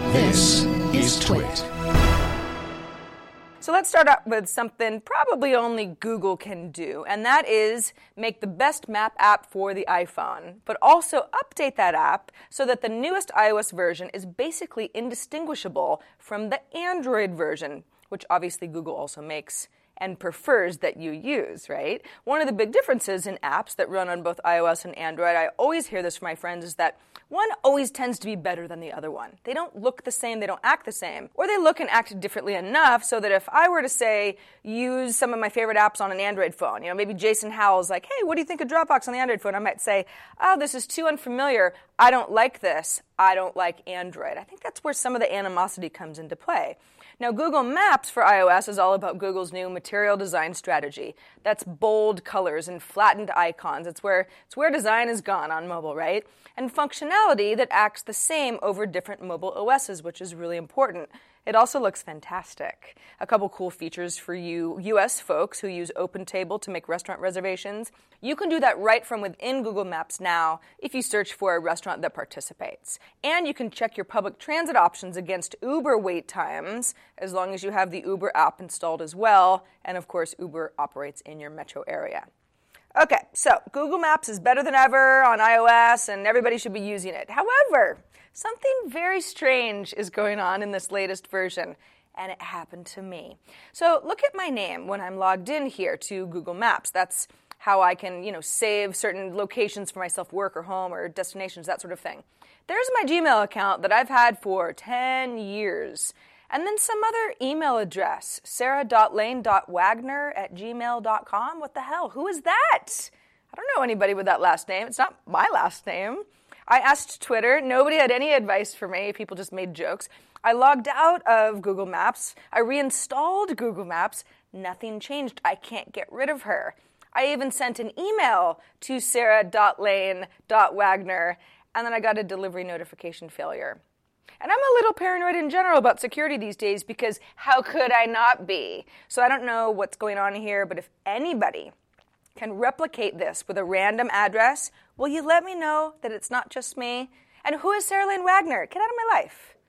This is Twit. So let's start out with something probably only Google can do, and that is make the best map app for the iPhone, but also update that app so that the newest iOS version is basically indistinguishable from the Android version, which obviously Google also makes and prefers that you use, right? One of the big differences in apps that run on both iOS and Android, I always hear this from my friends, is that one always tends to be better than the other one. They don't look the same, they don't act the same, or they look and act differently enough so that if I were to say, use some of my favorite apps on an Android phone, maybe Jason Howell's like, hey, what do you think of Dropbox on the Android phone? I might say, oh, this is too unfamiliar. I don't like this. I don't like Android. I think that's where some of the animosity comes into play. Now, Google Maps for iOS is all about Google's new material design strategy. That's bold colors and flattened icons. It's where design has gone on mobile, right? And functionality that acts the same over different mobile OSs, which is really important. It also looks fantastic. A couple cool features for you US folks who use OpenTable to make restaurant reservations. You can do that right from within Google Maps now if you search for a restaurant that participates. And you can check your public transit options against Uber wait times as long as you have the Uber app installed as well. And of course, Uber operates in your metro area. Okay, so Google Maps is better than ever on iOS and everybody should be using it. However, something very strange is going on in this latest version, and it happened to me. So look at my name when I'm logged in here to Google Maps. That's how I can, save certain locations for myself, work or home or destinations, that sort of thing. There's my Gmail account that I've had for 10 years. And then some other email address, sarah.lane.wagner@gmail.com. What the hell? Who is that? I don't know anybody with that last name. It's not my last name. I asked Twitter. Nobody had any advice for me. People just made jokes. I logged out of Google Maps. I reinstalled Google Maps. Nothing changed. I can't get rid of her. I even sent an email to sarah.lane.wagner, and then I got a delivery notification failure. And I'm a little paranoid in general about security these days because how could I not be? So I don't know what's going on here, but if anybody can replicate this with a random address, will you let me know that it's not just me? And who is Sarah Lane Wagner? Get out of my life.